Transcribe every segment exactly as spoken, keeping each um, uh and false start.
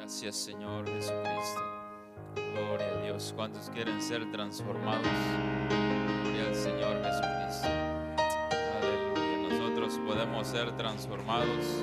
Gracias, Señor Jesucristo. Gloria a Dios. ¿Cuántos quieren ser transformados? Gloria al Señor Jesucristo. Aleluya. Nosotros podemos ser transformados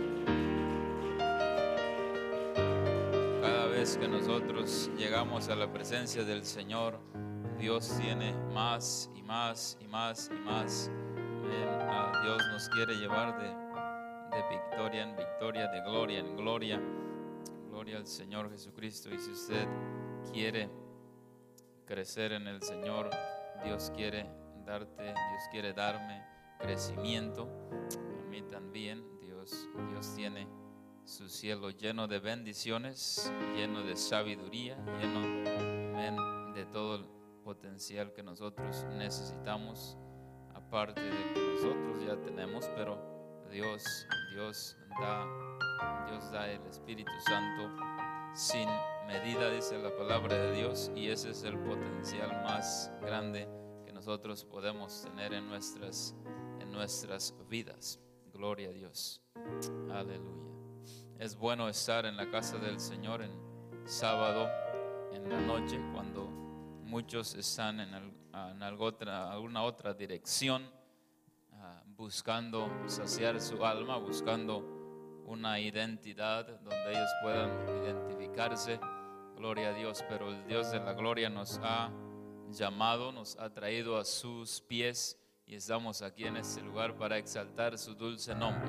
cada vez que nosotros llegamos a la presencia del Señor. Dios tiene más y más y más y más. Amén. Dios nos quiere llevar de, de victoria en victoria, de gloria en gloria. Gloria al Señor Jesucristo. Y si usted quiere crecer en el Señor, Dios quiere darte, Dios quiere darme crecimiento. A mí también. Dios, Dios tiene su cielo lleno de bendiciones, lleno de sabiduría, lleno, amén, de todo el potencial que nosotros necesitamos, aparte de que nosotros ya tenemos, pero Dios, Dios da, Dios da el Espíritu Santo sin medida, dice la palabra de Dios, y ese es el potencial más grande que nosotros podemos tener en nuestras, en nuestras vidas. Gloria a Dios. Aleluya. Es bueno estar en la casa del Señor en sábado en la noche, cuando muchos están en, el, en algo otra, alguna otra dirección, uh, buscando saciar su alma, buscando una identidad donde ellos puedan identificarse. Gloria a Dios. Pero el Dios de la gloria nos ha llamado, nos ha traído a sus pies, y estamos aquí en este lugar para exaltar su dulce nombre.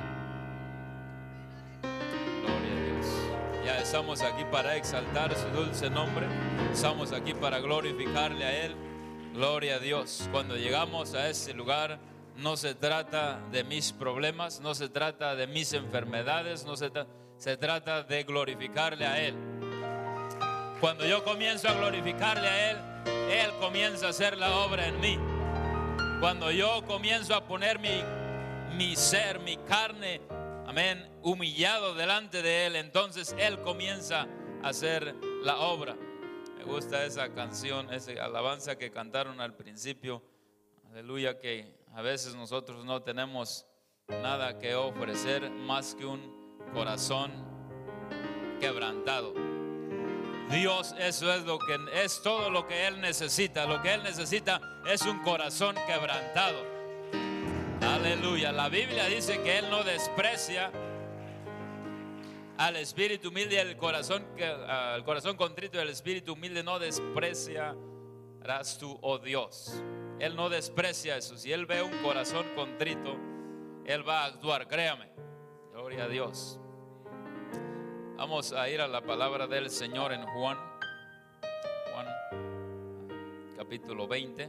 Gloria a Dios. Ya estamos aquí para exaltar su dulce nombre. Estamos aquí para glorificarle a Él. Gloria a Dios. Cuando llegamos a este lugar, no se trata de mis problemas, no se trata de mis enfermedades, no se, tra- se trata de glorificarle a Él. Cuando yo comienzo a glorificarle a Él, Él comienza a hacer la obra en mí. Cuando yo comienzo a poner mi, mi ser, mi carne, amén, humillado delante de Él, entonces Él comienza a hacer la obra. Me gusta esa canción, esa alabanza que cantaron al principio. Aleluya, que a veces nosotros no tenemos nada que ofrecer más que un corazón quebrantado. Dios, eso es lo que es todo lo que Él necesita. Lo que Él necesita es un corazón quebrantado. Aleluya. La Biblia dice que Él no desprecia al espíritu humilde y al corazón, al corazón contrito y al espíritu humilde no despreciarás tú, oh Dios. Él no desprecia eso. Si Él ve un corazón contrito, Él va a actuar, créame. Gloria a Dios. Vamos a ir a la palabra del Señor en Juan, Juan capítulo veinte.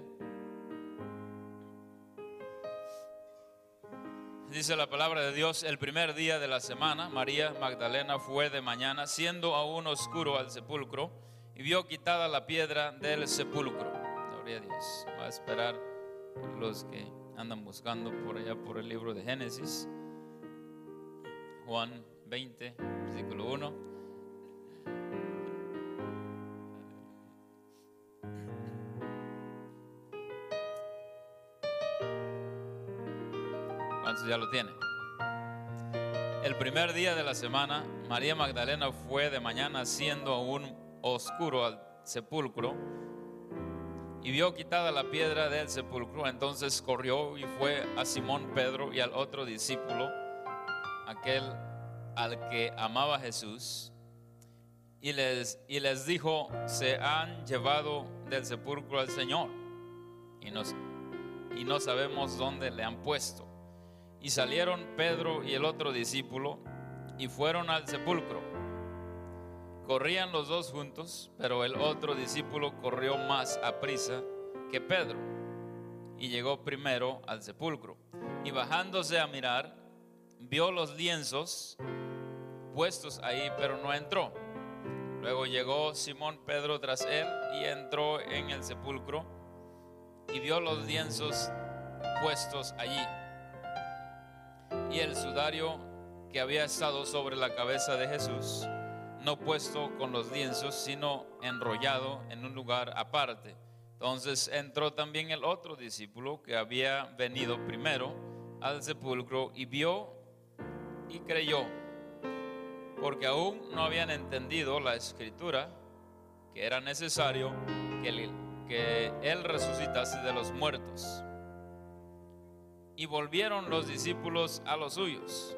Dice la palabra de Dios: el primer día de la semana, María Magdalena fue de mañana, siendo aún oscuro, al sepulcro, y vio quitada la piedra del sepulcro. Gloria a Dios. Va a esperar los que andan buscando por allá por el libro de Génesis. Juan veinte, versículo uno. ¿Cuántos ya lo tienen? El primer día de la semana, María Magdalena fue de mañana, siendo aún oscuro, al sepulcro, y vio quitada la piedra del sepulcro. Entonces corrió y fue a Simón Pedro y al otro discípulo, aquel al que amaba Jesús, y les, y les dijo: se han llevado del sepulcro al Señor, y, nos, y no sabemos dónde le han puesto. Y salieron Pedro y el otro discípulo y fueron al sepulcro. Corrían los dos juntos, pero el otro discípulo corrió más aprisa que Pedro y llegó primero al sepulcro. Y bajándose a mirar, vio los lienzos puestos ahí, pero no entró. Luego llegó Simón Pedro tras él y entró en el sepulcro y vio los lienzos puestos allí, y el sudario que había estado sobre la cabeza de Jesús, no puesto con los lienzos, sino enrollado en un lugar aparte. Entonces entró también el otro discípulo que había venido primero al sepulcro y vio y creyó, porque aún no habían entendido la escritura que era necesario que él, que él resucitase de los muertos. Y volvieron los discípulos a los suyos.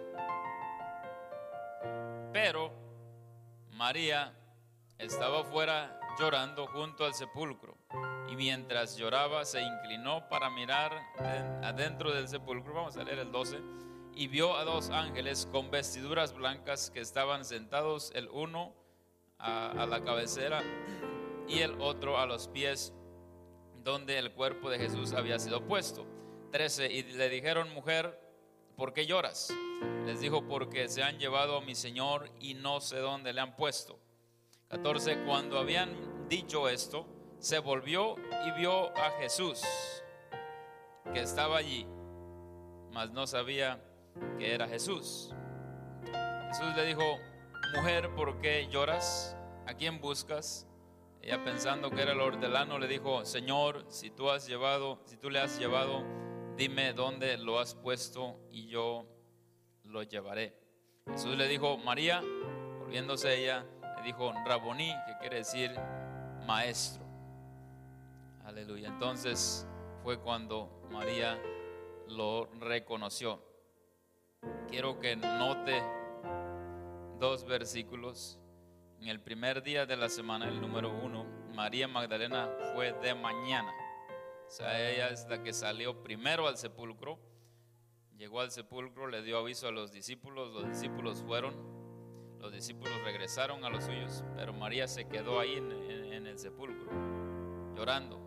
Pero María estaba fuera llorando junto al sepulcro, y mientras lloraba se inclinó para mirar adentro del sepulcro. Vamos a leer el doce. Y vio a dos ángeles con vestiduras blancas que estaban sentados, el uno a, a la cabecera y el otro a los pies, donde el cuerpo de Jesús había sido puesto. trece. Y le dijeron: mujer, ¿por qué lloras? Les dijo: porque se han llevado a mi Señor y no sé dónde le han puesto. catorce. Cuando habían dicho esto, se volvió y vio a Jesús, que estaba allí, mas no sabía que era Jesús. Jesús le dijo: mujer, ¿por qué lloras? ¿A quién buscas? Ella, pensando que era el hortelano, le dijo: Señor, si tú has llevado, si tú le has llevado, dime dónde lo has puesto y yo lo llevaré. Jesús le dijo: María. Volviéndose ella, le dijo: Raboní, que quiere decir maestro. Aleluya. Entonces fue cuando María lo reconoció. Quiero que note dos versículos. En el primer día de la semana, el número uno, María Magdalena fue de mañana. O sea, ella es la que salió primero al sepulcro. Llegó al sepulcro, le dio aviso a los discípulos. Los discípulos fueron, los discípulos regresaron a los suyos, pero María se quedó ahí en, en, en el sepulcro, llorando.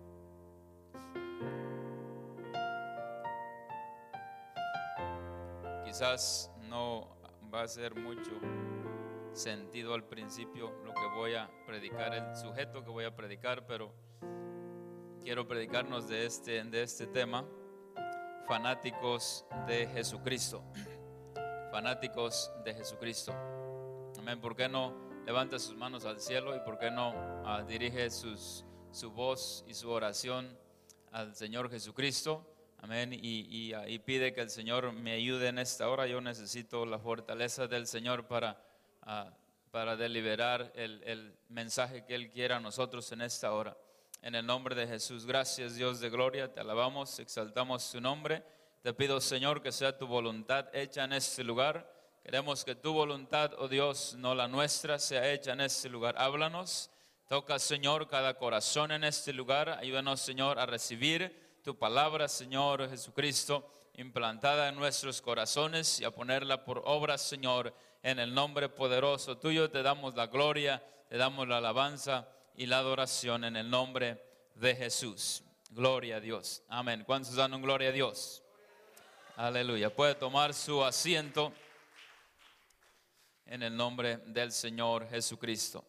Quizás no va a ser mucho sentido al principio lo que voy a predicar, el sujeto que voy a predicar, pero quiero predicarnos de este, de este tema: fanáticos de Jesucristo. Fanáticos de Jesucristo. Amén. ¿Por qué no levanta sus manos al cielo y por qué no uh, dirige sus, su voz y su oración al Señor Jesucristo? Amén. Y, y, y pide que el Señor me ayude en esta hora. Yo necesito la fortaleza del Señor para, uh, para deliberar el, el mensaje que Él quiera a nosotros en esta hora. En el nombre de Jesús. Gracias, Dios de gloria. Te alabamos, exaltamos tu nombre. Te pido, Señor, que sea tu voluntad hecha en este lugar. Queremos que tu voluntad, oh Dios, no la nuestra, sea hecha en este lugar. Háblanos. Toca, Señor, cada corazón en este lugar. Ayúdanos, Señor, a recibir tu palabra, Señor Jesucristo, implantada en nuestros corazones, y a ponerla por obra, Señor, en el nombre poderoso tuyo. Te damos la gloria, te damos la alabanza y la adoración en el nombre de Jesús. Gloria a Dios. Amén. ¿Cuántos dan un gloria a Dios? Aleluya. Puede tomar su asiento en el nombre del Señor Jesucristo.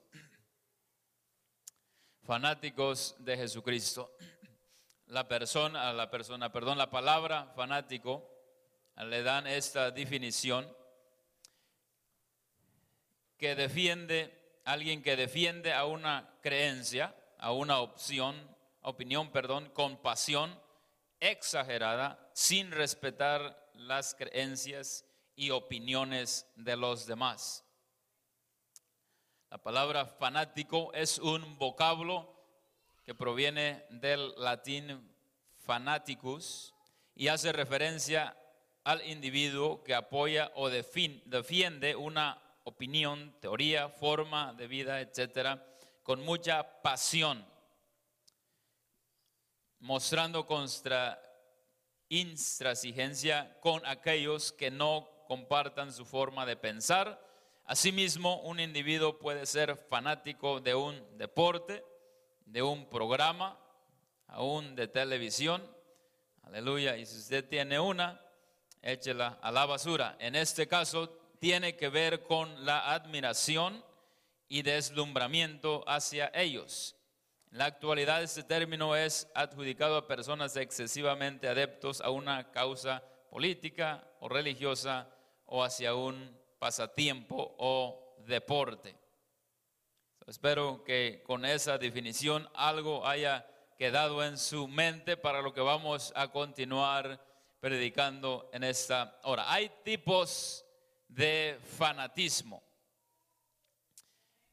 Fanáticos de Jesucristo. La persona, la persona, perdón, la palabra fanático le dan esta definición: que defiende, alguien que defiende a una creencia, a una opción, opinión, perdón, con pasión exagerada, sin respetar las creencias y opiniones de los demás. La palabra fanático es un vocablo que proviene del latín fanaticus y hace referencia al individuo que apoya o defiende una opinión, teoría, forma de vida, etcétera, con mucha pasión, mostrando contra intransigencia con aquellos que no compartan su forma de pensar. Asimismo, un individuo puede ser fanático de un deporte, de un programa, aún de televisión. Aleluya. Y si usted tiene una, échela a la basura. En este caso, tiene que ver con la admiración y deslumbramiento hacia ellos. En la actualidad, este término es adjudicado a personas excesivamente adeptos a una causa política o religiosa o hacia un pasatiempo o deporte. Espero que con esa definición algo haya quedado en su mente para lo que vamos a continuar predicando en esta hora. Hay tipos de fanatismo.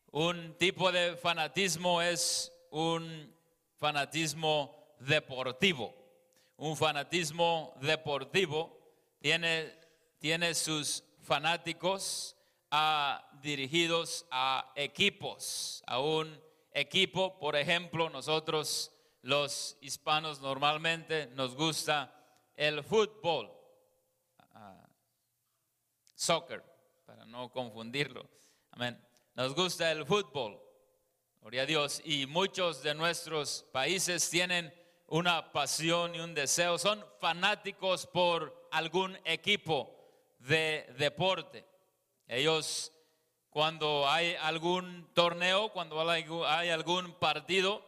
Un tipo de fanatismo es un fanatismo deportivo. Un fanatismo deportivo tiene, tiene sus fanáticos a, dirigidos a equipos, a un equipo. Por ejemplo, nosotros los hispanos normalmente nos gusta el fútbol, uh, soccer, para no confundirlo. Amén. Nos gusta el fútbol, gloria a Dios, y muchos de nuestros países tienen una pasión y un deseo, son fanáticos por algún equipo de deporte. Ellos, cuando hay algún torneo, cuando hay algún partido,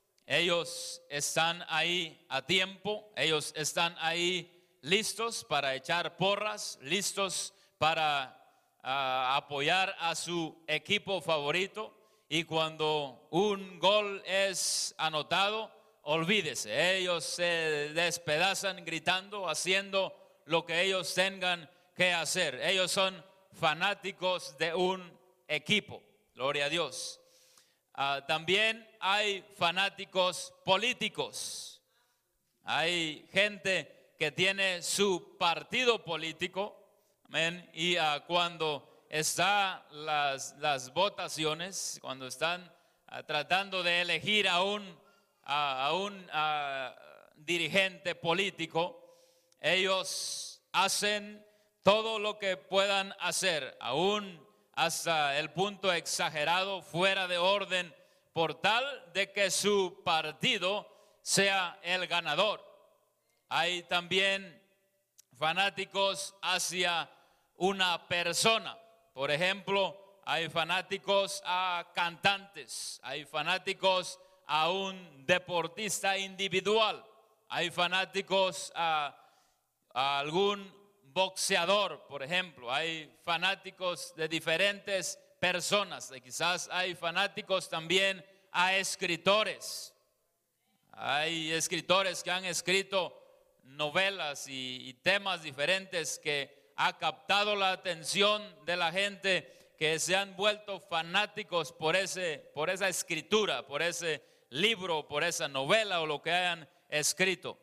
ellos están ahí a tiempo, ellos están ahí listos para echar porras, listos para uh, apoyar a su equipo favorito. Y cuando un gol es anotado, olvídese, ellos se despedazan gritando, haciendo lo que ellos tengan que hacer. Ellos son fanáticos de un equipo, gloria a Dios. Uh, también hay fanáticos políticos. Hay gente que tiene su partido político, amén, y uh, cuando están las, las votaciones, cuando están uh, tratando de elegir a un, uh, a un uh, dirigente político, ellos hacen todo lo que puedan hacer, aún hasta el punto exagerado, fuera de orden, por tal de que su partido sea el ganador. Hay también fanáticos hacia una persona. Por ejemplo, hay fanáticos a cantantes, hay fanáticos a un deportista individual, hay fanáticos a, a algún boxeador, por ejemplo, hay fanáticos de diferentes personas, y quizás hay fanáticos también a escritores. Hay escritores que han escrito novelas y, y temas diferentes que ha captado la atención de la gente, que se han vuelto fanáticos por ese, por esa escritura, por ese libro, por esa novela o lo que hayan escrito.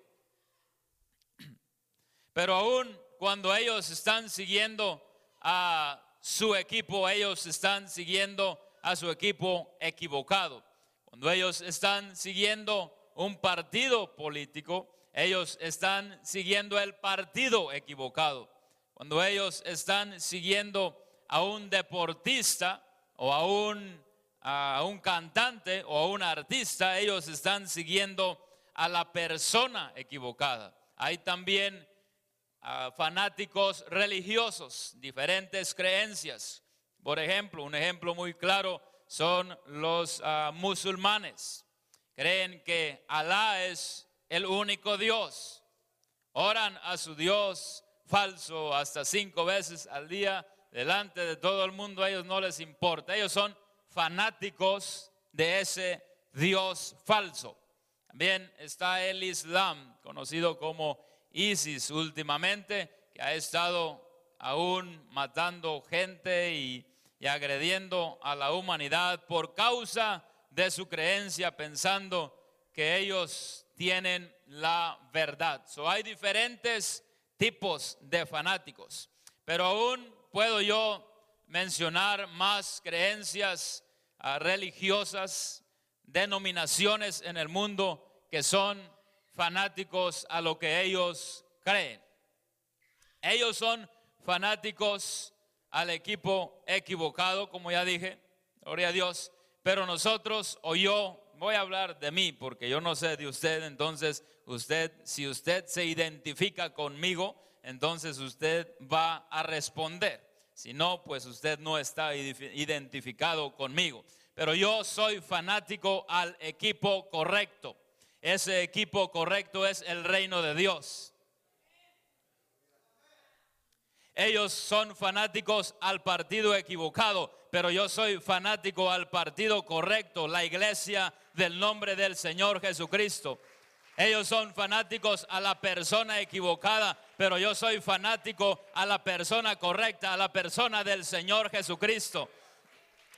Pero aún cuando ellos están siguiendo a su equipo, ellos están siguiendo a su equipo equivocado. Cuando ellos están siguiendo un partido político, ellos están siguiendo el partido equivocado. Cuando ellos están siguiendo a un deportista o a un, a un cantante o a un artista, ellos están siguiendo a la persona equivocada. Hay también Uh, fanáticos religiosos, diferentes creencias. Por ejemplo, un ejemplo muy claro son los uh, musulmanes. Creen que Alá es el único Dios. Oran a su Dios falso hasta cinco veces al día delante de todo el mundo. A ellos no les importa. Ellos son fanáticos de ese Dios falso. También está el Islam, conocido como ISIS últimamente, que ha estado aún matando gente y, y agrediendo a la humanidad por causa de su creencia, pensando que ellos tienen la verdad. So, hay diferentes tipos de fanáticos, pero aún puedo yo mencionar más creencias uh, religiosas, denominaciones en el mundo que son fanáticos a lo que ellos creen. Ellos son fanáticos al equipo equivocado, como ya dije, gloria a Dios. Pero nosotros, o yo, voy a hablar de mí, porque yo no sé de usted. Entonces usted, si usted se identifica conmigo, entonces usted va a responder. Si no, pues usted no está identificado conmigo. Pero yo soy fanático al equipo correcto. Ese equipo correcto es el reino de Dios. Ellos son fanáticos al partido equivocado, pero yo soy fanático al partido correcto, la iglesia del nombre del Señor Jesucristo. Ellos son fanáticos a la persona equivocada, pero yo soy fanático a la persona correcta, a la persona del Señor Jesucristo.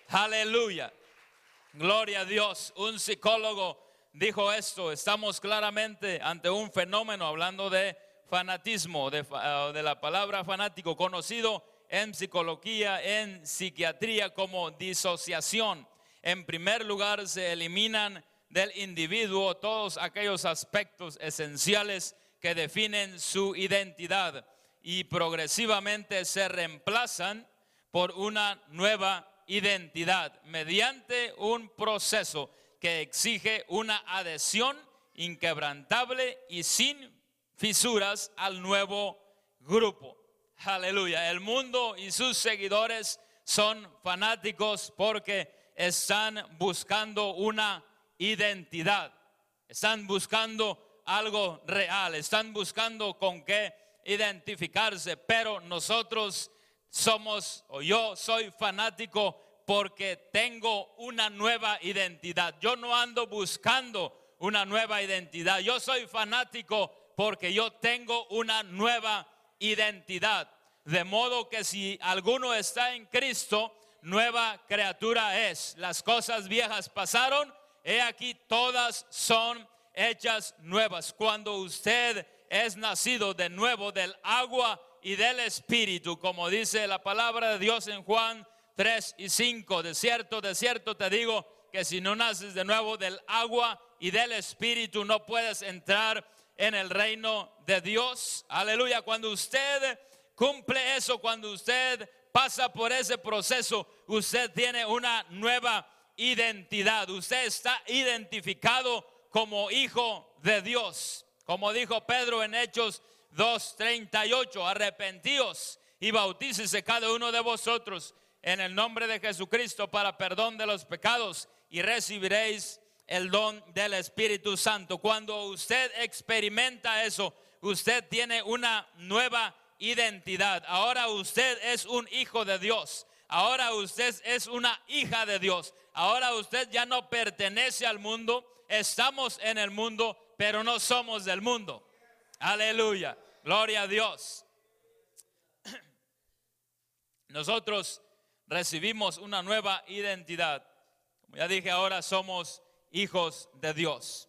Aleluya. Gloria a Dios. Un psicólogo dijo esto: estamos claramente ante un fenómeno, hablando de fanatismo, de, uh, de la palabra fanático, conocido en psicología, en psiquiatría como disociación. En primer lugar, se eliminan del individuo todos aquellos aspectos esenciales que definen su identidad y progresivamente se reemplazan por una nueva identidad mediante un proceso que exige una adhesión inquebrantable y sin fisuras al nuevo grupo. Aleluya. El mundo y sus seguidores son fanáticos porque están buscando una identidad, están buscando algo real, están buscando con qué identificarse. Pero nosotros somos, o yo soy fanático porque tengo una nueva identidad. Yo no ando buscando una nueva identidad. Yo soy fanático porque yo tengo una nueva identidad. De modo que si alguno está en Cristo, nueva criatura es. Las cosas viejas pasaron, he aquí todas son hechas nuevas. Cuando usted es nacido de nuevo del agua y del Espíritu, como dice la palabra de Dios en Juan tres y cinco, de cierto, de cierto te digo que si no naces de nuevo del agua y del Espíritu, no puedes entrar en el reino de Dios. Aleluya. Cuando usted cumple eso, cuando usted pasa por ese proceso, usted tiene una nueva identidad. Usted está identificado como hijo de Dios. Como dijo Pedro en Hechos dos treinta y ocho, arrepentíos y bautícese cada uno de vosotros en el nombre de Jesucristo para perdón de los pecados y recibiréis el don del Espíritu Santo. Cuando usted experimenta eso, usted tiene una nueva identidad. Ahora usted es un hijo de Dios. Ahora usted es una hija de Dios. Ahora usted ya no pertenece al mundo. Estamos en el mundo, pero no somos del mundo. Aleluya. Gloria a Dios. Nosotros recibimos una nueva identidad. Como ya dije, ahora somos hijos de Dios.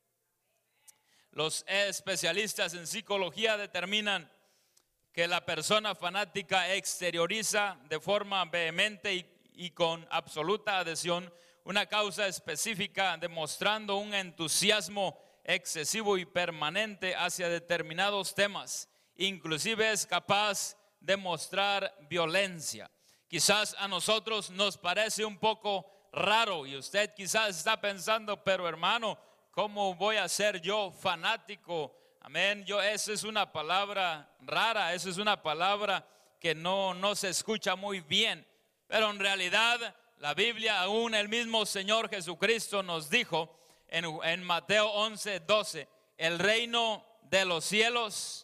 Los especialistas en psicología determinan que la persona fanática exterioriza de forma vehemente y, y con absoluta adhesión una causa específica, demostrando un entusiasmo excesivo y permanente hacia determinados temas. Inclusive es capaz de mostrar violencia. Quizás a nosotros nos parece un poco raro y usted quizás está pensando, pero hermano, ¿cómo voy a ser yo fanático? Amén. Yo, esa es una palabra rara, esa es una palabra que no, no se escucha muy bien. Pero en realidad la Biblia, aún el mismo Señor Jesucristo nos dijo en, en Mateo once doce, el reino de los cielos,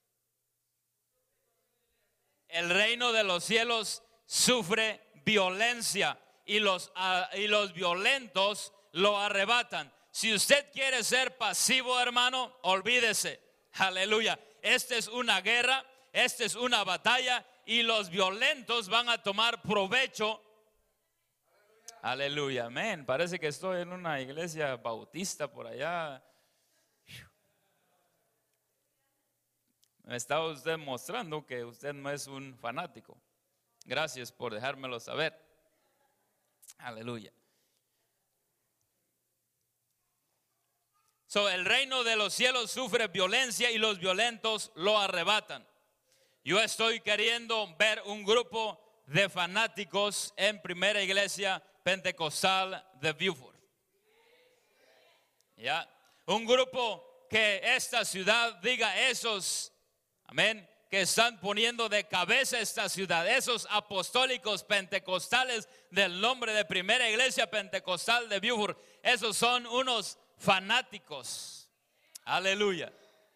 el reino de los cielos sufre violencia y los, uh, y los violentos lo arrebatan. Si usted quiere ser pasivo, hermano, olvídese. Aleluya. Esta es una guerra, esta es una batalla y los violentos van a tomar provecho. Aleluya, amén. Parece que estoy en una iglesia bautista por allá. Me está usted mostrando que usted no es un fanático. Gracias por dejármelo saber. Aleluya. So, el reino de los cielos sufre violencia y los violentos lo arrebatan. Yo estoy queriendo ver un grupo de fanáticos en Primera Iglesia Pentecostal de Beaufort. Ya, un grupo que esta ciudad diga, esos, amén, que están poniendo de cabeza esta ciudad, esos apostólicos pentecostales del nombre de Primera Iglesia Pentecostal de Beaufort, esos son unos fanáticos. Aleluya.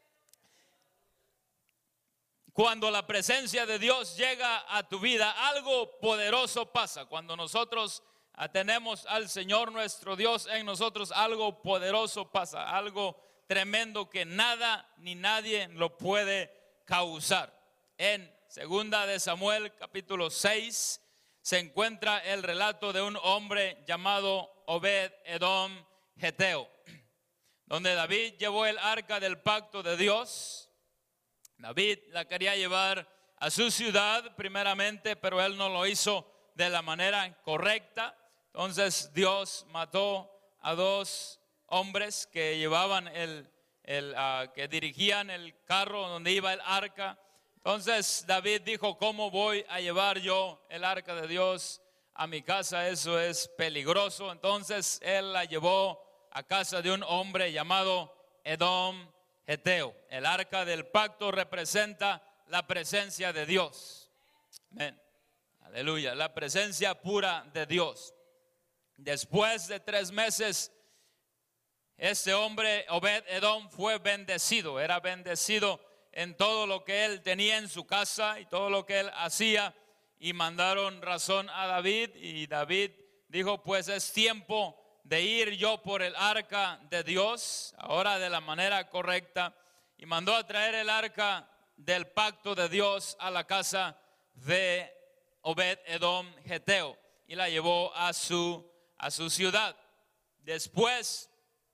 Cuando la presencia de Dios llega a tu vida, algo poderoso pasa. Cuando nosotros tenemos al Señor nuestro Dios en nosotros, algo poderoso pasa, algo tremendo que nada ni nadie lo puede causar. En segunda de Samuel capítulo seis se encuentra el relato de un hombre llamado Obed Edom Geteo, donde David llevó el arca del pacto de Dios. David la quería llevar a su ciudad primeramente, pero él no lo hizo de la manera correcta. Entonces Dios mató a dos hombres que llevaban el, el uh, que dirigían el carro donde iba el arca. Entonces David dijo: ¿cómo voy a llevar yo el arca de Dios a mi casa? Eso es peligroso. Entonces él la llevó a casa de un hombre llamado Edom Geteo. El arca del pacto representa la presencia de Dios. Amén. Aleluya. La presencia pura de Dios. Después de tres meses, este hombre Obed Edom fue bendecido. Era bendecido en todo lo que él tenía en su casa y todo lo que él hacía. Y mandaron razón a David, y David dijo: pues es tiempo de ir yo por el arca de Dios, ahora de la manera correcta. Y mandó a traer el arca del pacto de Dios a la casa de Obed Edom Geteo, y la llevó a su, a su ciudad. Después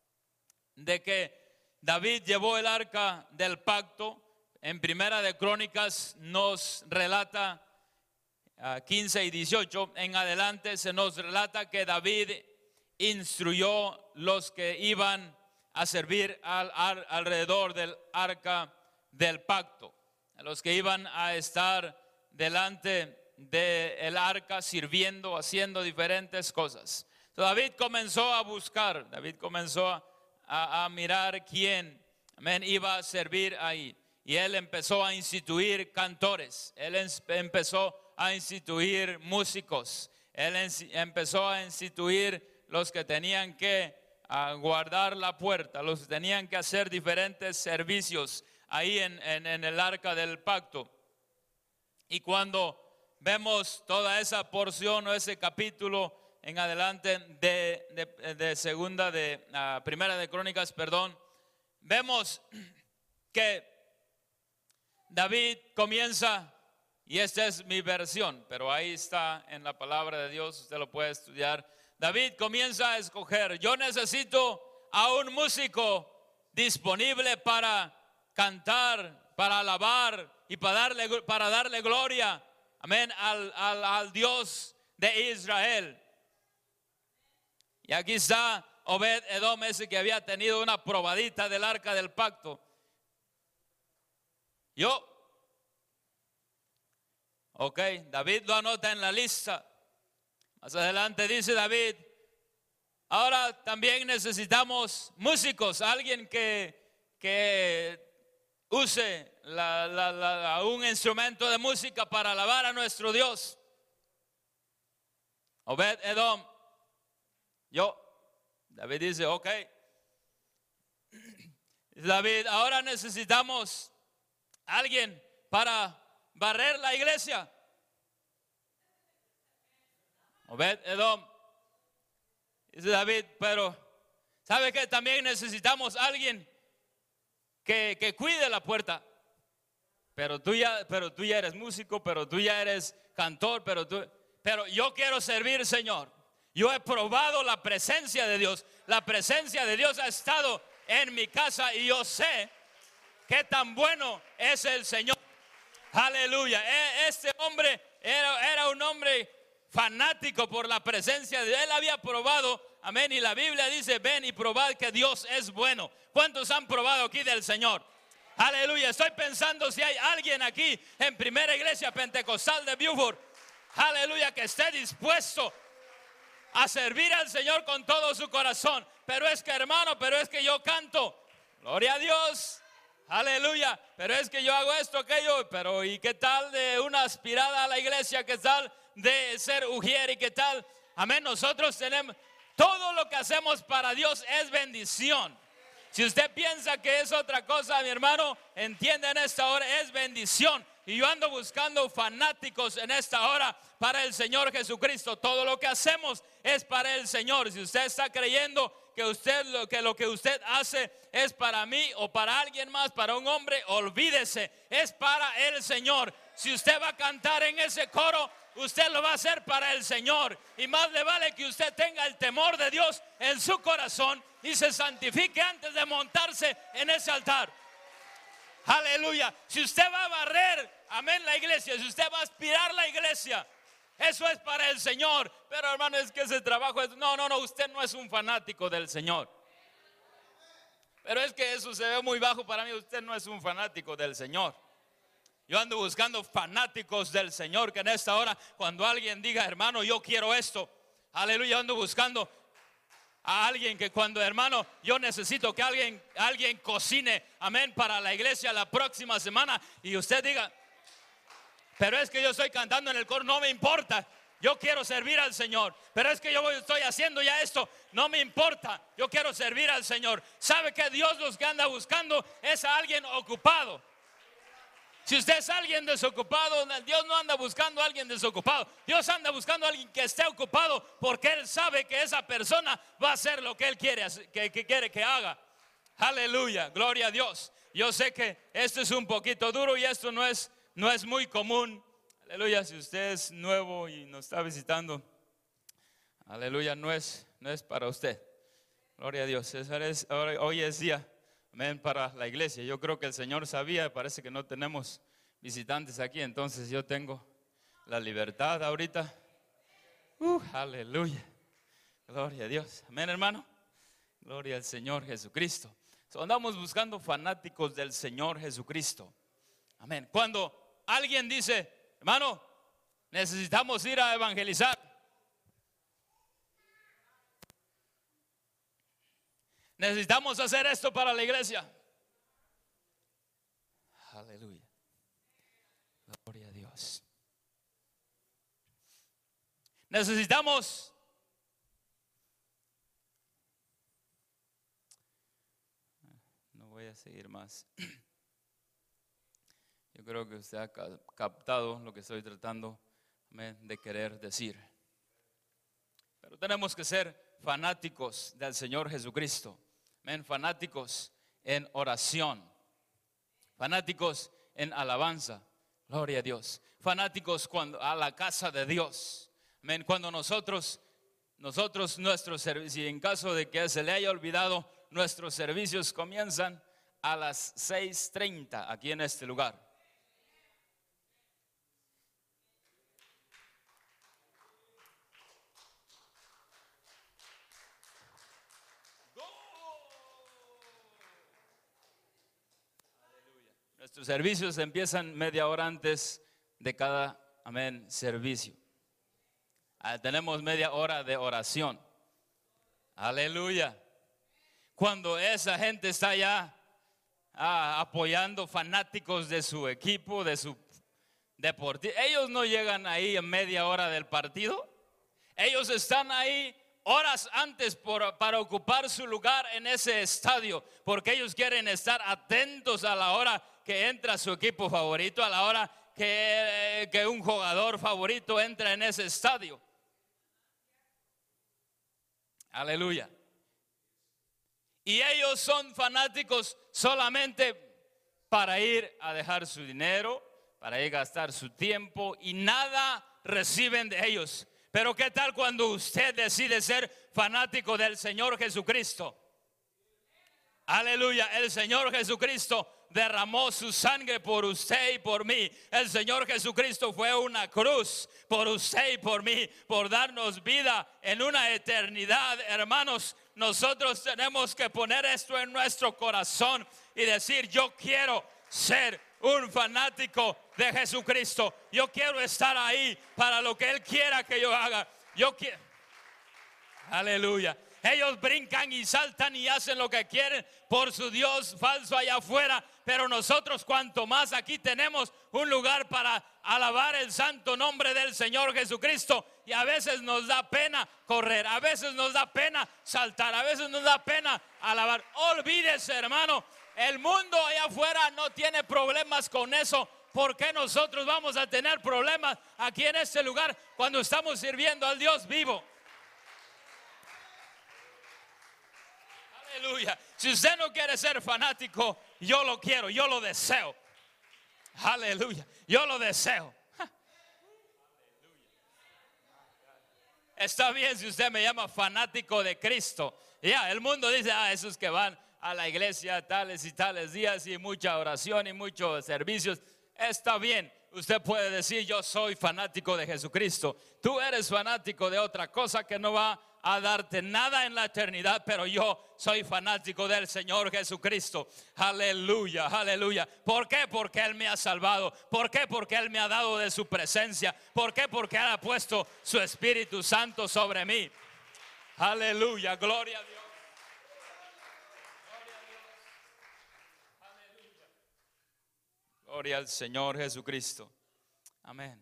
de que David llevó el arca del pacto, en Primera de Crónicas nos relata uh, quince y dieciocho en adelante, se nos relata que David instruyó los que iban a servir al, al, alrededor del arca del pacto, a los que iban a estar delante del arca sirviendo, haciendo diferentes cosas. So, David comenzó a buscar, David comenzó a, a, a mirar quién, amén, iba a servir ahí. Y él empezó a instituir cantores, él empezó a instituir músicos, él empezó a instituir los que tenían que uh, guardar la puerta, los que tenían que hacer diferentes servicios ahí en, en, en el arca del pacto. Y cuando vemos toda esa porción o ese capítulo en adelante de, de, de segunda de uh, Primera de Crónicas, perdón, vemos que David comienza, y esta es mi versión, pero ahí está en la palabra de Dios, usted lo puede estudiar. David comienza a escoger: yo necesito a un músico disponible para cantar, para alabar y para darle, para darle gloria, amén, al, al, al Dios de Israel. Y aquí está Obed Edom, ese que había tenido una probadita del arca del pacto. Yo, ok, David lo anota en la lista. Más adelante dice David: ahora también necesitamos músicos, alguien que, que use la, la, la, un instrumento de música para alabar a nuestro Dios. Obed Edom, yo, David dice: ok. David: ahora necesitamos alguien para barrer la iglesia. Obed Edom dice David: pero ¿sabe qué? También necesitamos alguien que, que cuide la puerta. Pero tú ya, pero tú ya eres músico, pero tú ya eres cantor, pero tú, pero yo quiero servir, Señor. Yo he probado la presencia de Dios. La presencia de Dios ha estado en mi casa y yo sé qué tan bueno es el Señor. Aleluya. Este hombre era, era un hombre fanático por la presencia de Dios. Él había probado, amén, y la Biblia dice: ven y probad que Dios es bueno. ¿Cuántos han probado aquí del Señor? Aleluya. Estoy pensando si hay alguien aquí en Primera Iglesia Pentecostal de Beaufort, aleluya, que esté dispuesto a servir al Señor con todo su corazón. Pero es que, hermano, pero es que yo canto, gloria a Dios, aleluya, pero es que yo hago esto, aquello, pero ¿y qué tal de una aspirada a la iglesia? ¿Qué tal de ser ujier? ¿Y qué tal? Amén. Nosotros tenemos, todo lo que hacemos para Dios es bendición. Si usted piensa que es otra cosa, mi hermano, entienda en esta hora, es bendición. Y yo ando buscando fanáticos en esta hora para el Señor Jesucristo. Todo lo que hacemos es para el Señor. Si usted está creyendo que usted lo que lo que usted hace es para mí o para alguien más, para un hombre, olvídese, es para el Señor. Si usted va a cantar en ese coro, usted lo va a hacer para el Señor. Y más le vale que usted tenga el temor de Dios en su corazón y se santifique antes de montarse en ese altar. Aleluya. Si usted va a barrer, amén, la iglesia, si usted va a aspirar la iglesia, eso es para el Señor. Pero hermano, es que ese trabajo es, no, no, no, usted no es un fanático del Señor. Pero es que eso se ve muy bajo para mí. Usted no es un fanático del Señor. Yo ando buscando fanáticos del Señor, que en esta hora, cuando alguien diga, hermano, yo quiero esto, aleluya, ando buscando a alguien que cuando, hermano, yo necesito que alguien, alguien cocine, amén, para la iglesia la próxima semana, y usted diga, pero es que yo estoy cantando en el coro, no me importa, yo quiero servir al Señor. Pero es que yo estoy haciendo ya esto, no me importa, yo quiero servir al Señor. ¿Sabe que Dios los que anda buscando es a alguien ocupado? Si usted es alguien desocupado, Dios no anda buscando a alguien desocupado. Dios anda buscando a alguien que esté ocupado, porque Él sabe que esa persona va a hacer lo que Él quiere que, que quiere que haga. Aleluya, gloria a Dios. Yo sé que esto es un poquito duro y esto no es, no es muy común. Aleluya, si usted es nuevo y nos está visitando, aleluya, no es, no es para usted. Gloria a Dios. Es, hoy es día, amén, para la iglesia. Yo creo que el Señor sabía, parece que no tenemos visitantes aquí, entonces yo tengo la libertad ahorita. Uh, aleluya. Gloria a Dios. Amén, hermano. Gloria al Señor Jesucristo. So, andamos buscando fanáticos del Señor Jesucristo. Amén. Cuando alguien dice, hermano, necesitamos ir a evangelizar, necesitamos hacer esto para la iglesia. Aleluya. Gloria a Dios. Necesitamos no voy a seguir más. Yo creo que usted ha captado lo que estoy tratando de querer decir. Pero tenemos que ser fanáticos del Señor Jesucristo. Amén. Fanáticos en oración. Fanáticos en alabanza. Gloria a Dios. Fanáticos cuando, a la casa de Dios. Amén. Cuando nosotros, nosotros nuestros servicios, en caso de que se le haya olvidado, nuestros servicios comienzan a las seis treinta aquí en este lugar. Nuestros servicios empiezan media hora antes de cada, amén, servicio. Ah, tenemos media hora de oración. Aleluya. Cuando esa gente está ya ah, apoyando fanáticos de su equipo, de su deportivo, ellos no llegan ahí en media hora del partido. Ellos están ahí horas antes por, para ocupar su lugar en ese estadio, porque ellos quieren estar atentos a la hora que entra su equipo favorito, a la hora que, que un jugador favorito entra en ese estadio. Aleluya. Y ellos son fanáticos solamente para ir a dejar su dinero, para ir a gastar su tiempo, y nada reciben de ellos. Pero ¿qué tal cuando usted decide ser fanático del Señor Jesucristo? Aleluya, el Señor Jesucristo derramó su sangre por usted y por mí. El Señor Jesucristo fue una cruz por usted y por mí, por darnos vida en una eternidad. Hermanos, nosotros tenemos que poner esto en nuestro corazón y decir, yo quiero ser un fanático de Jesucristo. Yo quiero estar ahí para lo que Él quiera que yo haga. Yo quiero. Aleluya. Ellos brincan y saltan y hacen lo que quieren por su Dios falso allá afuera. Pero nosotros, cuanto más aquí tenemos un lugar para alabar el santo nombre del Señor Jesucristo. Y a veces nos da pena correr, a veces nos da pena saltar, a veces nos da pena alabar. Olvídese, hermano, el mundo allá afuera no tiene problemas con eso. ¿Por qué nosotros vamos a tener problemas aquí en este lugar cuando estamos sirviendo al Dios vivo? Aleluya. Si usted no quiere ser fanático, yo lo quiero, yo lo deseo. Aleluya. Yo lo deseo. Está bien si usted me llama fanático de Cristo. Ya, yeah, el mundo dice, ah, esos que van a la iglesia tales y tales días y mucha oración y muchos servicios. Está bien. Usted puede decir, yo soy fanático de Jesucristo. Tú eres fanático de otra cosa que no va a darte nada en la eternidad, pero yo soy fanático del Señor Jesucristo. Aleluya, aleluya. ¿Por qué? Porque Él me ha salvado. ¿Por qué? Porque Él me ha dado de su presencia. ¿Por qué? Porque Él ha puesto su Espíritu Santo sobre mí. Aleluya, gloria a Dios. Gloria a Dios. Aleluya. Gloria al Señor Jesucristo. Amén.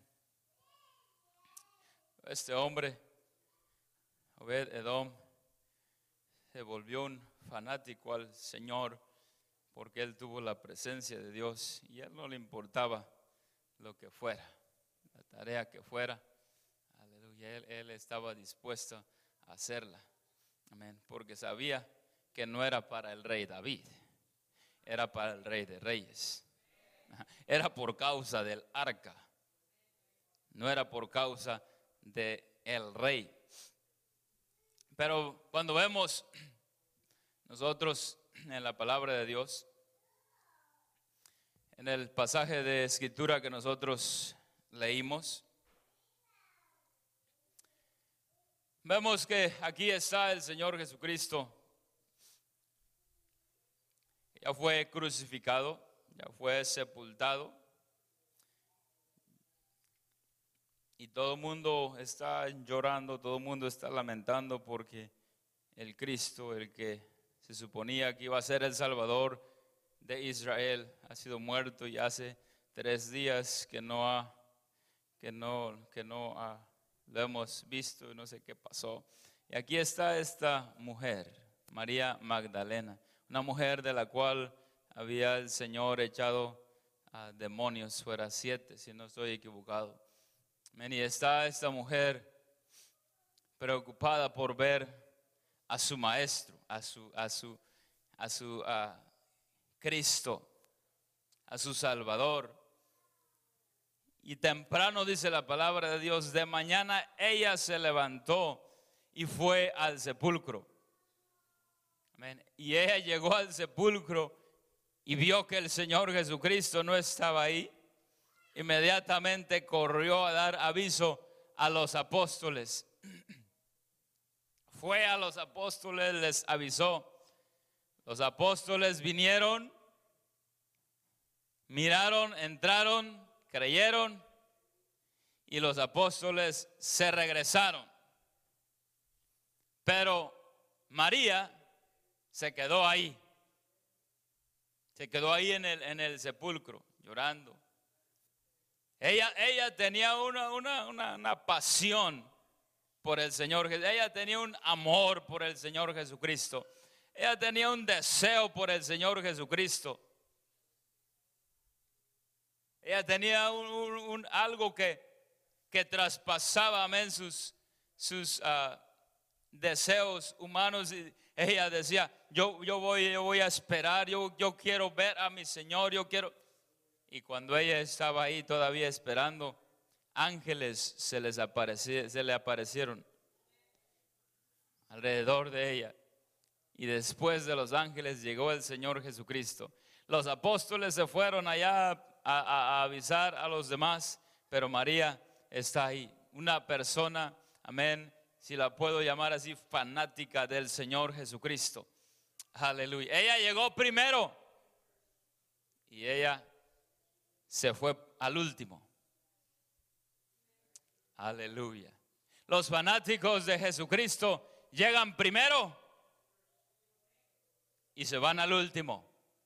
Este hombre, Obed Edom, se volvió un fanático al Señor porque él tuvo la presencia de Dios y a él no le importaba lo que fuera, la tarea que fuera. Aleluya, él, él estaba dispuesto a hacerla. Amén, porque sabía que no era para el rey David, era para el rey de reyes. Era por causa del arca, no era por causa del rey. Pero cuando vemos nosotros en la palabra de Dios, en el pasaje de escritura que nosotros leímos, vemos que aquí está el Señor Jesucristo. Ya fue crucificado, ya fue sepultado. Y todo el mundo está llorando, todo el mundo está lamentando porque el Cristo, el que se suponía que iba a ser el Salvador de Israel, ha sido muerto y hace tres días que no ha, que no, que no ha, lo hemos visto y no sé qué pasó. Y aquí está esta mujer, María Magdalena, una mujer de la cual había el Señor echado a demonios fuera, siete, si no estoy equivocado. Y está esta mujer preocupada por ver a su maestro, a su, a su, a su a Cristo, a su Salvador. Y temprano, dice la palabra de Dios, de mañana ella se levantó y fue al sepulcro. Amén. Y ella llegó al sepulcro y vio que el Señor Jesucristo no estaba ahí. Inmediatamente corrió a dar aviso a los apóstoles. Fue a los apóstoles, les avisó. Los apóstoles vinieron, miraron, entraron, creyeron y los apóstoles se regresaron. Pero María se quedó ahí. Se quedó ahí en el, en el sepulcro, llorando. Ella, ella tenía una, una, una, una pasión por el Señor. Ella tenía un amor por el Señor Jesucristo. Ella tenía un deseo por el Señor Jesucristo. Ella tenía un, un, un, algo que, que traspasaba, amén, sus, sus uh, deseos humanos. Y ella decía, yo, yo, voy, yo voy a esperar, yo, yo quiero ver a mi Señor, yo quiero... Y cuando ella estaba ahí todavía esperando, ángeles se, les apareció, se le aparecieron alrededor de ella. Y después de los ángeles llegó el Señor Jesucristo. Los apóstoles se fueron allá a, a, a avisar a los demás, pero María está ahí. Una persona, amén, si la puedo llamar así, fanática del Señor Jesucristo. Aleluya. Ella llegó primero y ella se fue al último. Aleluya. Los fanáticos de Jesucristo llegan primero y se van al último.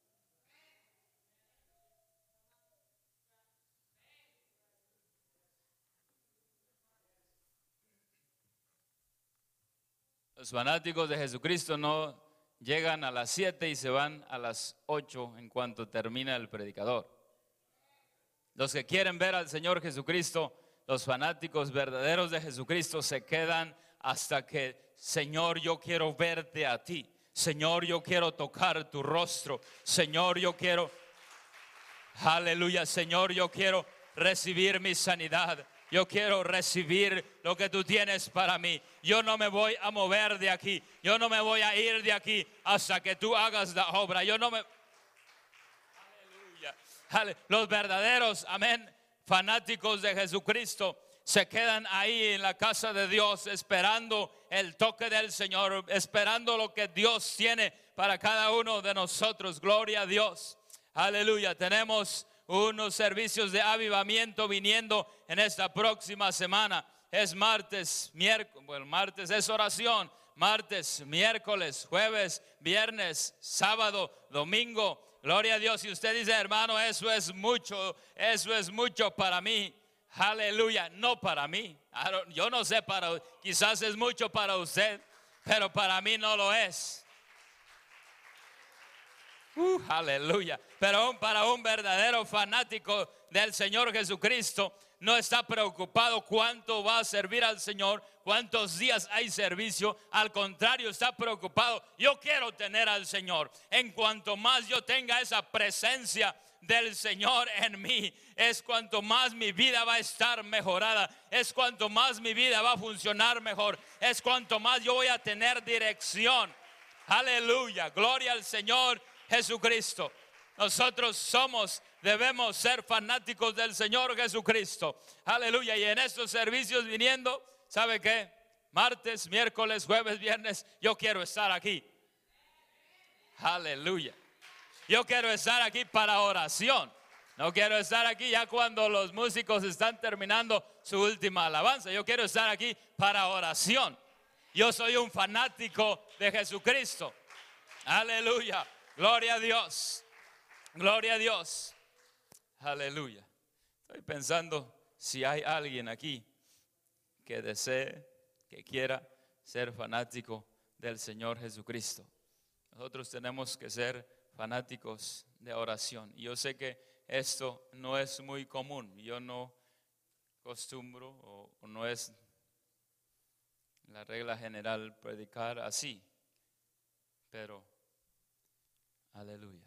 Los fanáticos de Jesucristo no llegan a las siete y se van a las ocho en cuanto termina el predicador. Los que quieren ver al Señor Jesucristo, los fanáticos verdaderos de Jesucristo, se quedan hasta que, Señor, yo quiero verte a ti. Señor, yo quiero tocar tu rostro. Señor, yo quiero, aleluya, Señor, yo quiero recibir mi sanidad. Yo quiero recibir lo que tú tienes para mí. Yo no me voy a mover de aquí. Yo no me voy a ir de aquí hasta que tú hagas la obra. Yo no me... Aleluya. Ale- Los verdaderos, amén, fanáticos de Jesucristo se quedan ahí en la casa de Dios esperando el toque del Señor, esperando lo que Dios tiene para cada uno de nosotros. Gloria a Dios. Aleluya. Tenemos unos servicios de avivamiento viniendo en esta próxima semana. Es martes, miércoles, bueno, martes es oración, martes, miércoles, jueves, viernes, sábado, domingo. Gloria a Dios. Y usted dice, hermano, eso es mucho, eso es mucho para mí. Aleluya, no para mí. Yo no sé, para, quizás es mucho para usted, pero para mí no lo es. Uh, aleluya. Pero para un verdadero fanático del Señor Jesucristo, no está preocupado cuánto va a servir al Señor, cuántos días hay servicio. Al contrario, está preocupado: yo quiero tener al Señor. En cuanto más yo tenga esa presencia del Señor en mí, es cuanto más mi vida va a estar mejorada, es cuanto más mi vida va a funcionar mejor, es cuanto más yo voy a tener dirección. Aleluya, gloria al Señor Jesucristo. Nosotros somos, debemos ser fanáticos del Señor Jesucristo. Aleluya. Y en estos servicios viniendo, ¿sabe qué? Martes, miércoles, jueves, viernes, yo quiero estar aquí. Aleluya. Yo quiero estar aquí para oración. No quiero estar aquí ya cuando los músicos están terminando su última alabanza. Yo quiero estar aquí para oración. Yo soy un fanático de Jesucristo. Aleluya. Gloria a Dios. Gloria a Dios. Aleluya. Estoy pensando si hay alguien aquí que desee, que quiera ser fanático del Señor Jesucristo. Nosotros tenemos que ser fanáticos de oración. Y yo sé que esto no es muy común. Yo no costumbro o, o no es la regla general predicar así. Pero, aleluya.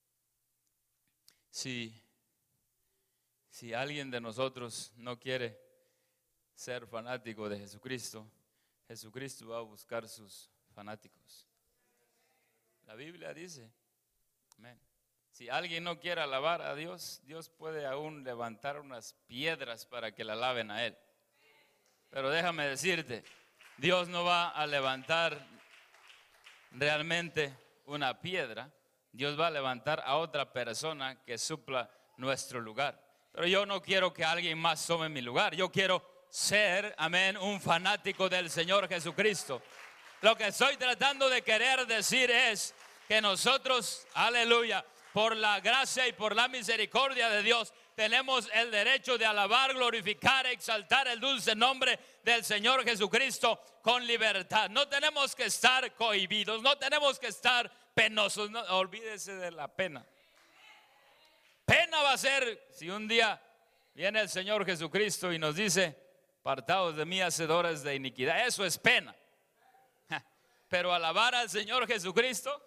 Si, si alguien de nosotros no quiere ser fanático de Jesucristo, Jesucristo va a buscar sus fanáticos. La Biblia dice, amén. Si alguien no quiere alabar a Dios, Dios puede aún levantar unas piedras para que la alaben a Él. Pero déjame decirte, Dios no va a levantar realmente una piedra. Dios va a levantar a otra persona que supla nuestro lugar. Pero yo no quiero que alguien más tome mi lugar. Yo quiero ser, amén, un fanático del Señor Jesucristo. Lo que estoy tratando de querer decir es que nosotros, aleluya, por la gracia y por la misericordia de Dios, tenemos el derecho de alabar, glorificar, exaltar el dulce nombre del Señor Jesucristo con libertad. No tenemos que estar cohibidos, no tenemos que estar penosos. No, olvídese de la pena. Pena va a ser si un día viene el Señor Jesucristo y nos dice: apartaos de mí, hacedores de iniquidad. Eso es pena. Pero alabar al Señor Jesucristo,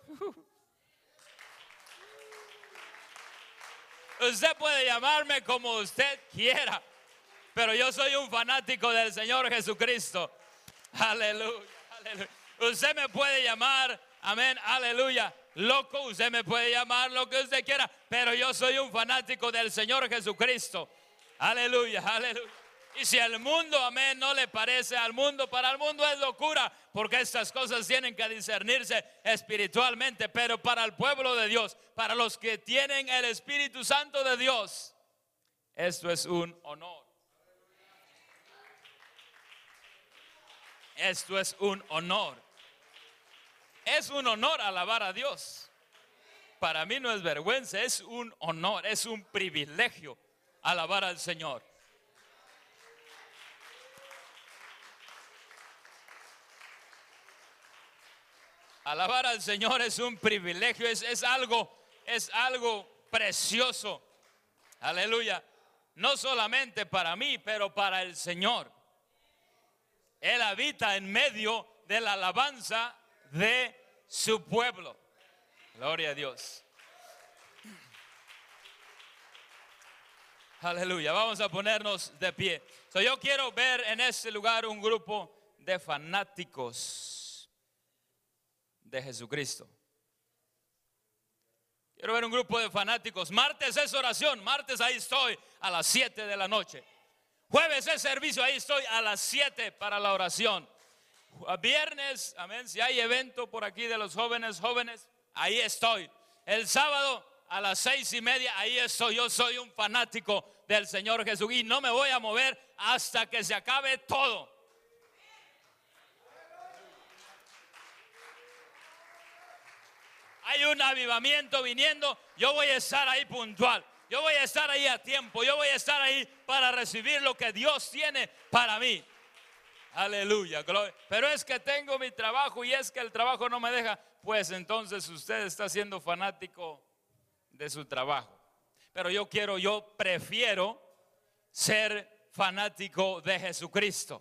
usted puede llamarme como usted quiera, pero yo soy un fanático del Señor Jesucristo. Aleluya, aleluya. Usted me puede llamar, amén, aleluya, loco. Usted me puede llamar lo que usted quiera, pero yo soy un fanático del Señor Jesucristo. Aleluya, aleluya. Y si al mundo, amén, no le parece al mundo, para el mundo es locura, porque estas cosas tienen que discernirse espiritualmente. Pero para el pueblo de Dios, para los que tienen el Espíritu Santo de Dios, esto es un honor. Esto es un honor. Es un honor alabar a Dios. Para mí no es vergüenza, es un honor, es un privilegio alabar al Señor. Alabar al Señor es un privilegio, es, es algo, es algo precioso. Aleluya. No solamente para mí, pero para el Señor. Él habita en medio de la alabanza de su pueblo. Gloria a Dios. Aleluya. Vamos a ponernos de pie. So, yo quiero ver en este lugar un grupo de fanáticos de Jesucristo. Quiero ver un grupo de fanáticos. Martes es oración. Martes ahí estoy a las siete de la noche. Jueves es servicio. Ahí estoy a las siete para la oración. Viernes, amén. Si hay evento por aquí de los jóvenes, jóvenes, ahí estoy. El sábado a las seis y media, ahí estoy. Yo soy un fanático del Señor Jesús y no me voy a mover hasta que se acabe todo. Hay un avivamiento viniendo, yo voy a estar ahí puntual. Yo voy a estar ahí a tiempo. Yo voy a estar ahí para recibir lo que Dios tiene para mí. Aleluya, gloria. Pero es que tengo mi trabajo y es que el trabajo no me deja. Pues entonces usted está siendo fanático de su trabajo. Pero yo quiero, yo prefiero ser fanático de Jesucristo.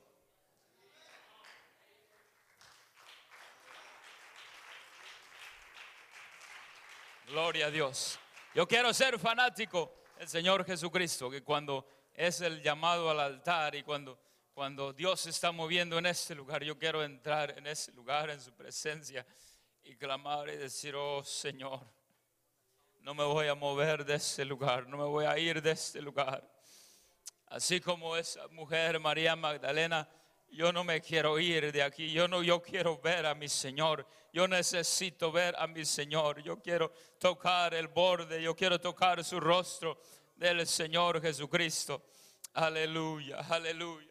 Gloria a Dios. Yo quiero ser fanático del Señor Jesucristo, que cuando es el llamado al altar y cuando, cuando Dios se está moviendo en este lugar, yo quiero entrar en ese lugar, en su presencia y clamar y decir: oh Señor, no me voy a mover de este lugar, no me voy a ir de este lugar. Así como esa mujer María Magdalena, yo no me quiero ir de aquí. Yo no, yo quiero ver a mi Señor. Yo necesito ver a mi Señor. Yo quiero tocar el borde. Yo quiero tocar su rostro del Señor Jesucristo. Aleluya, aleluya.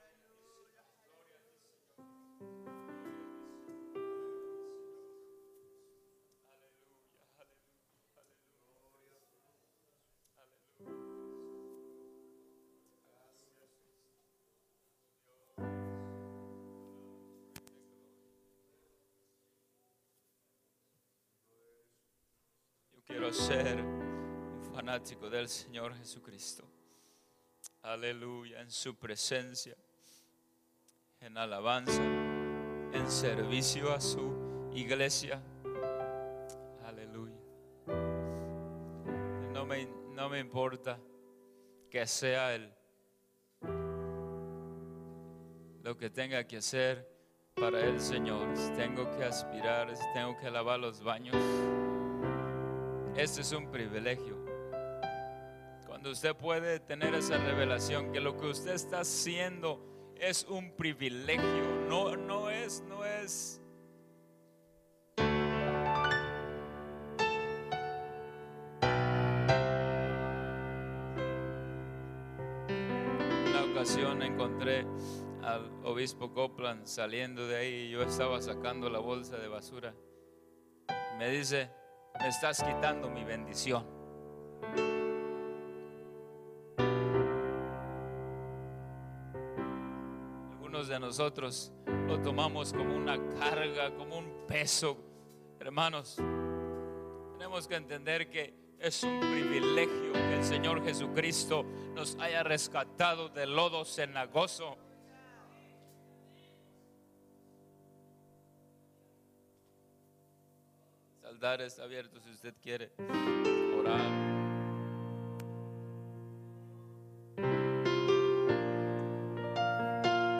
Quiero ser un fanático del Señor Jesucristo. Aleluya, en su presencia, en alabanza, en servicio a su iglesia. Aleluya. No me, no me importa que sea el, lo que tenga que hacer para el Señor. Si tengo que aspirar, si tengo que lavar los baños. Este es un privilegio. Cuando usted puede tener esa revelación que lo que usted está haciendo es un privilegio, no, no es, no es. Una ocasión encontré al obispo Copeland saliendo de ahí y yo estaba sacando la bolsa de basura. Me dice: me estás quitando mi bendición. Algunos de nosotros lo tomamos como una carga, como un peso. Hermanos, tenemos que entender que es un privilegio que el Señor Jesucristo nos haya rescatado del lodo cenagoso. El altar está abierto si usted quiere orar.